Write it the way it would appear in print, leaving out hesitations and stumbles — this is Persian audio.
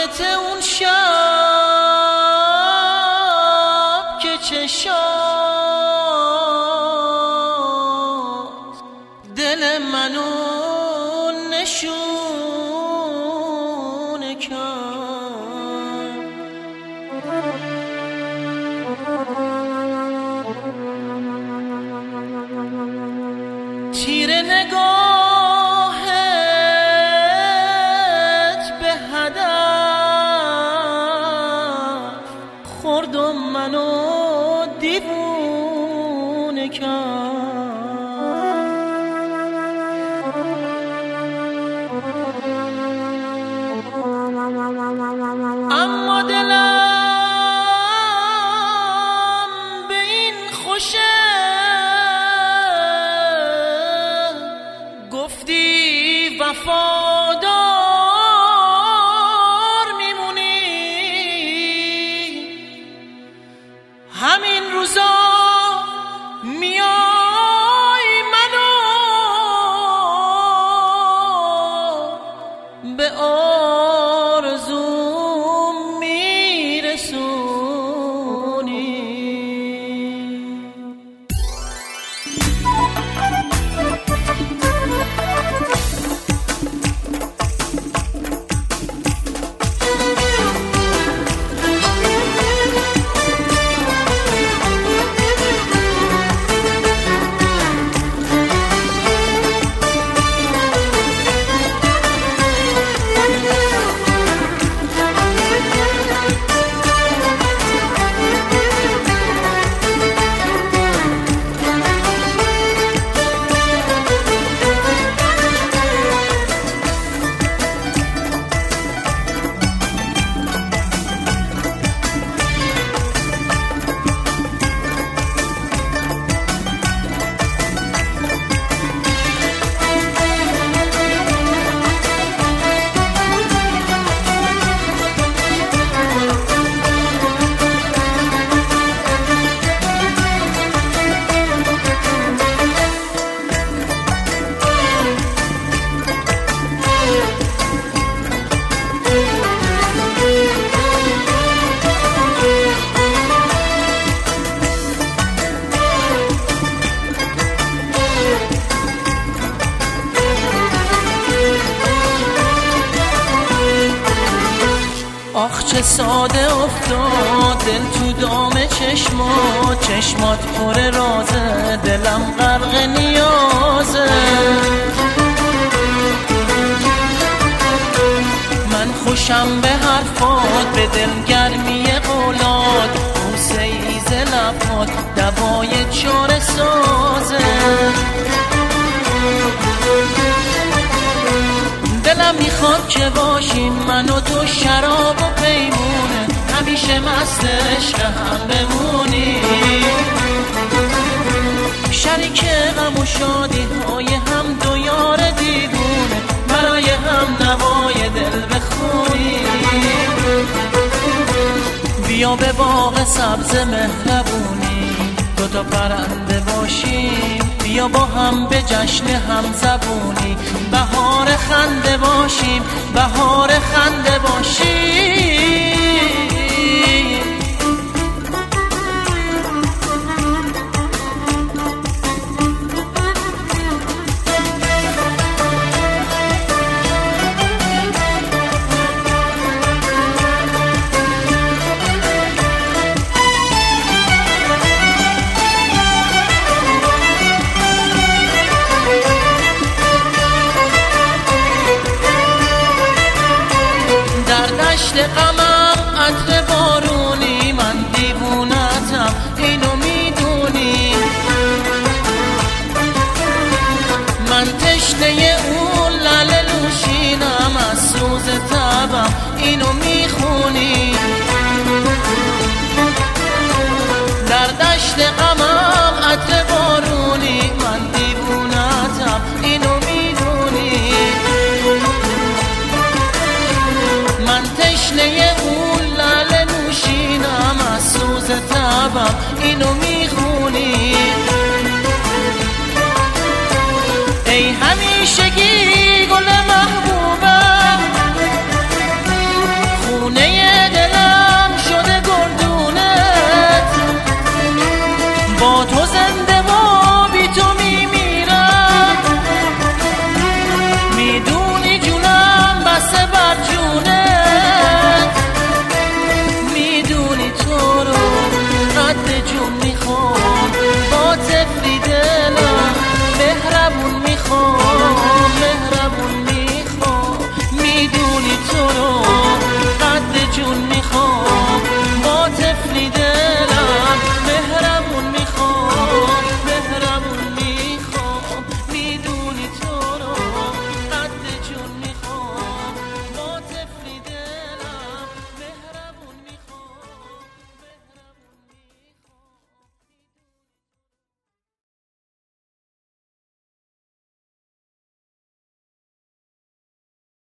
یادت اون شب که چشات دل منو نشونه کرد. تیر نگاهت به هدف خورد و منو دیوونه کرد. اما دلم به این خوشه گفتی وفادار میمونی. همین روزا میای منو به آرزوم میرسونی. آخ چه ساده افتاد دل تو دام چشمات پر رازه، دلم غرق نیازه. من خوشم به حرفات، به دلگرمی قولات، بوسه ای ز لبات دوای چاره سازه. دلم میخواد که باشیم من و تو شراب و پیمونه، همیشه مست عشق هم بمونیم، شریک غم و شادی های هم دو یار دیوونه، برای هم نوای دل بخونیم. بیا به باغ سبز مهربونی دوتا پرنده باشیم، بیا با هم به جشن هم زبونی بهار خنده باشیم، بهار خنده باشیم. غمم عطر بارونی، من دیوونتم اینو میدونی. من تشنه اون لعل نوشینم، از سوز تبم اینو میخونی. در دشت غمم عطر بارونی، من دیوونتم اینو میدونی. من تشنه اون لعل نوشینم، از سوز تبم اینو